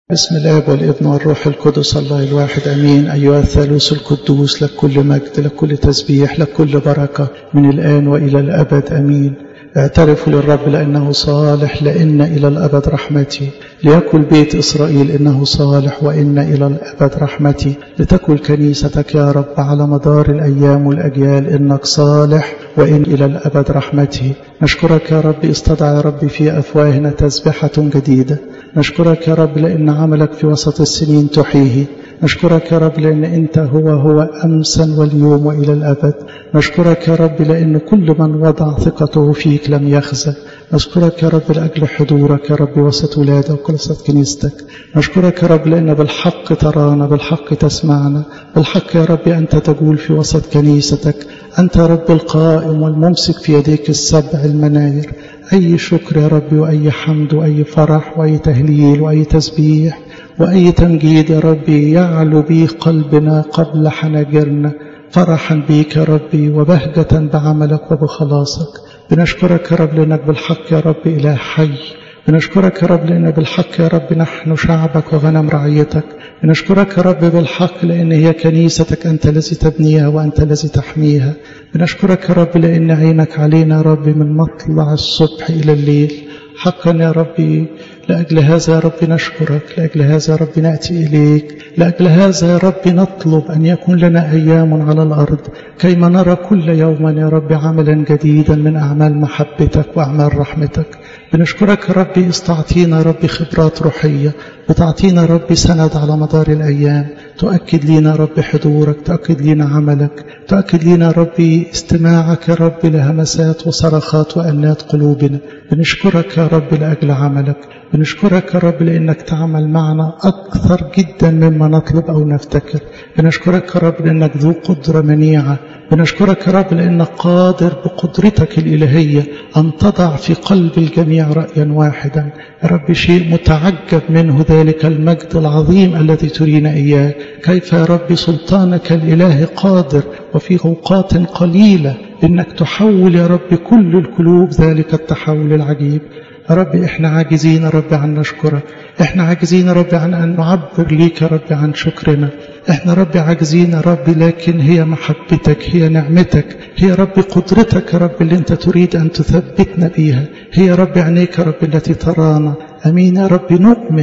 بسم الآب والابن والروح القدس الله الواحد أمين. أيها الثالوث القدوس، لك كل مجد، لك كل تسبيح، لك كل بركة من الآن وإلى الأبد أمين. اعترفوا للرب لأنه صالح، لأن إلى الأبد رحمتي. ليأكل بيت إسرائيل إنه صالح، وإن إلى الأبد رحمتي. لتكن كنيستك يا رب على مدار الأيام والأجيال، إنك صالح وإن إلى الأبد رحمتي. نشكرك يا رب، استدعى يا رب في أفواهنا تسبحة جديدة. نشكرك يا رب لأن عملك في وسط السنين تحييه. نشكرك يا رب لأن أنت هو أمسا واليوم وإلى الأبد. نشكرك يا رب لأن كل من وضع ثقته فيك لم يخزى. نشكرك يا رب لأجل حضورك يا رب وسط ولادك وسط كنيستك. نشكرك يا رب لأن بالحق ترانا، بالحق تسمعنا، بالحق يا رب أنت تجول في وسط كنيستك. أنت يا رب القائم والممسك في يديك السبع المناير. أي شكر يا رب وأي حمد وأي فرح وأي تهليل وأي تسبيح وأي تمجيد يا رب يعلو به قلبنا قبل حناجرنا، فرحا بيك يا ربي وبهجة بعملك وبخلاصك. بنشكرك يا رب لأنك بالحق يا رب إله حي. بنشكرك يا رب لأن بالحق يا رب نحن شعبك وغنم رعيتك. بنشكرك يا رب بالحق لأن هي كنيستك، أنت الذي تبنيها وأنت الذي تحميها. بنشكرك يا رب لأن عينك علينا يا رب من مطلع الصبح إلى الليل. حقا يا ربي لأجل هذا يا رب نشكرك، لأجل هذا يا رب نأتي إليك، لأجل هذا يا رب نطلب أن يكون لنا أيام على الأرض كيما نرى كل يوم يا رب عملا جديدا من أعمال محبتك وأعمال رحمتك. بنشكرك يا رب، استعطينا يا رب خبرات روحية، بتعطينا يا رب سند على مدار الأيام، تؤكد لنا يا رب حضورك، تؤكد لنا عملك، تؤكد لنا يا رب استماعك يا رب لهمسات وصرخات وأنات قلوبنا. بنشكرك يا رب لأجل عملك. بنشكرك يا رب لأنك تعمل معنا أكثر جدا مما نطلب أو نفتكر. بنشكرك يا رب لأنك ذو قدرة منيعة. بنشكرك يا رب لأنك قادر بقدرتك الإلهية أن تضع في قلب الجميع رأيا واحدا. يا رب شيء متعجب منه ذلك المجد العظيم الذي ترينا إياه. كيف يا رب سلطانك الإله قادر وفي أوقات قليلة إنك تحول يا رب كل القلوب ذلك التحول العجيب. يا رب إحنا عاجزين يا رب عن نشكرك، إحنا عاجزين يا رب عن أن نعبر ليك يا رب عن شكرنا. إحنا رب عاجزين يا رب، لكن هي محبتك، هي نعمتك، هي رب قدرتك يا رب اللي أنت تريد أن تثبتنا بيها. هي رب عينيك يا رب التي ترانا. أمين يا رب.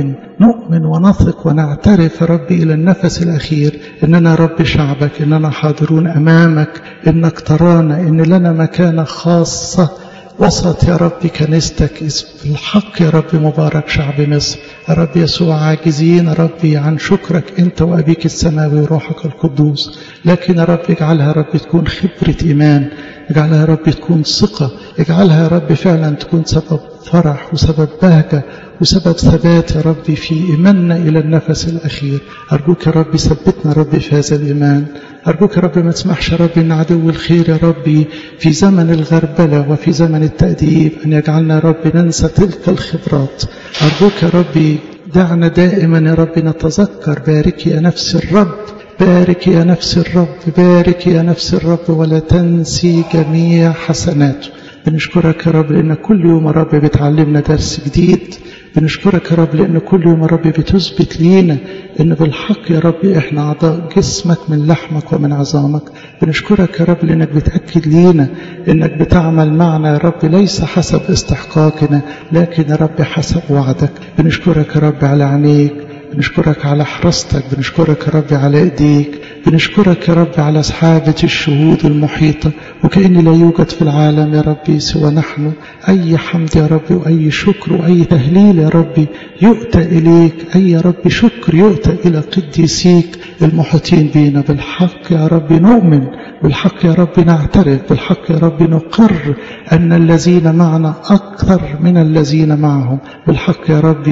نؤمن ونثق ونعترف يا رب إلى النفس الأخير إننا يا رب شعبك، إننا حاضرون أمامك، إنك ترانا، إن لنا مكانة خاصة وسط يا رب كنيستك. في الحق يا رب مبارك شعب مصر. يا رب يسوع عاجزين يا رب عن شكرك أنت وأبيك السماوي وروحك القدوس، لكن يا رب اجعلها يا رب تكون خبرة إيمان، اجعلها يا رب تكون ثقة، اجعلها يا رب فعلا تكون سبب فرح وسبب بهجة وسبب ثبات يا رب في إيماننا إلى النفس الأخير. أرجوك يا رب ثبتنا يا رب في هذا الإيمان. أرجوك يا رب ما تسمحش يا رب إن عدو الخير يا رب في زمن الغربلة وفي زمن التأديب أن يجعلنا يا رب ننسى تلك الخبرات. أرجوك يا رب دعنا دائما يا رب نتذكر بارك يا نفس الرب، بارك يا نفس الرب، بارك يا نفس الرب ولا تنسي جميع حسناته. بنشكرك يا رب لأن كل يوم يا رب بتعلمنا درس جديد. بنشكرك يا رب لأن كل يوم يا رب بتثبت لينا إن بالحق يا رب إحنا أعضاء جسمك من لحمك ومن عظامك. بنشكرك يا رب لأنك بتأكد لينا إنك بتعمل معنا يا رب ليس حسب استحقاقنا، لكن يا رب حسب وعدك. بنشكرك يا رب على عينيك، بنشكرك على حرستك، بنشكرك يا رب على ايديك، بنشكرك يا رب على سحابة الشهود المحيطة، وكأن لا يوجد في العالم يا رب سوى نحن. أي حمد يا رب وأي شكر وأي تهليل يا رب يؤتى إليك، أي يا رب شكر يؤتى إلى قديسيك المحيطين بينا. بالحق يا رب نؤمن، بالحق يا رب نعترف، بالحق يا رب نقر أن الذين معنا أكثر من الذين معهم. بالحق يا رب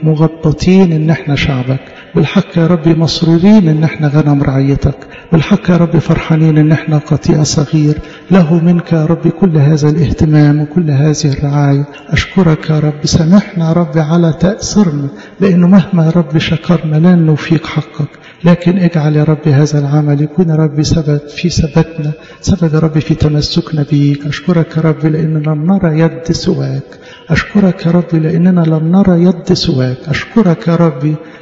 مغبطين إن احنا شعبك. بالحق يا رب مسرورين إن احنا غنم رعيتك. بالحق يا رب فرحانين إن احنا قطيع صغير له منك يا رب كل هذا الاهتمام وكل هذه الرعاية. أشكرك يا رب. سامحنا يا رب على تأثرنا، لأنه مهما يا رب شكرنا لن نوفيك حقك، لكن اجعل يا رب هذا العمل يكون يا رب سبب في ثباتنا، سبب يا رب في تمسكنا بيك. أشكرك يا رب لأننا لم نرى يد سواك. أشكرك يا رب لأننا لم نرى يد سواك. أشكرك يا رب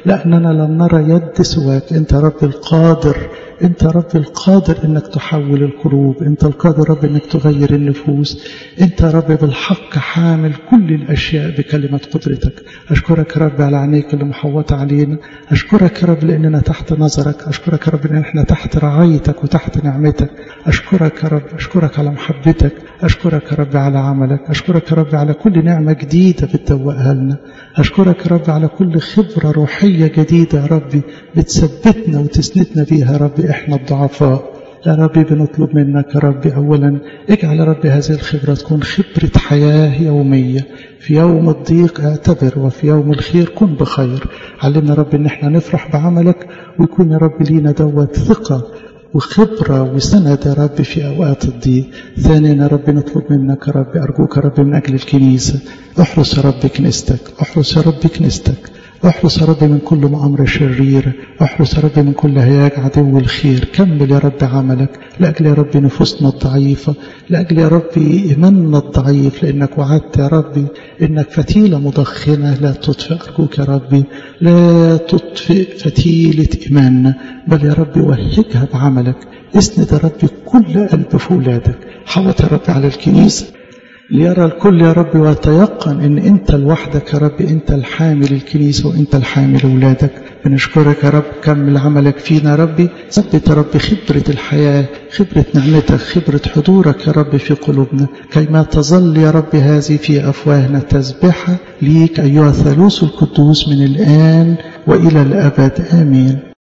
لأننا لم نرى يد سواك. أنت رب القادر، أنت رب القادر أنك تحول القلوب، أنت القادر رب أنك تغير النفوس، أنت رب بالحق حامل كل الأشياء بكلمة قدرتك. أشكرك رب على عينيك اللي محوطة علينا، أشكرك رب لأننا تحت نظرك، أشكرك رب لأن احنا تحت رعايتك وتحت نعمتك. أشكرك رب، أشكرك على محبتك، أشكرك رب على عملك، أشكرك رب على كل نعمة جديدة بتدوقها لنا، أشكرك رب على كل خبرة روحية جديدة يا ربي بتثبتنا وتسندنا بيها يا ربي إحنا الضعفاء. يا ربي بنطلب منك يا ربي أولا اجعل يا ربي هذه الخبرة تكون خبرة حياة يومية. في يوم الضيق اعتبر، وفي يوم الخير كن بخير. علمنا يا ربي ان احنا نفرح بعملك، ويكون يا رب لينا دوت ثقة وخبرة وسند يا رب في أوقات الضيق. ثانيا يا رب نطلب منك يا رب، أرجوك يا رب من أجل الكنيسة، احرس يا رب كنيستك، احرس يا رب كنيستك، احرس يا رب من كل مؤامرة شريرة، احرس يا رب من كل هياج عدو الخير. كمل يا رب عملك لأجل يا رب نفوسنا الضعيفة، لأجل يا رب إيماننا الضعيف، لأنك وعدت يا رب إنك فتيلة مضخنة لا تطفئ. أرجوك يا رب لا تطفئ فتيلة إيماننا، بل يا رب وهجها بعملك. اسند يا رب كل قلب في أولادك، حوط يا رب على الكنيسة ليرى الكل يا رب ويتيقن ان انت لوحدك يا رب، انت الحامل الكنيسة وانت الحامل اولادك. بنشكرك يا رب، كمل عملك فينا يا ربي، ثبت يا رب خبرة الحياة، خبرة نعمتك، خبرة حضورك يا رب في قلوبنا، كيما تظل يا رب هذه في أفواهنا تسبحة ليك أيها الثالوث القدوس من الآن وإلى الأبد آمين.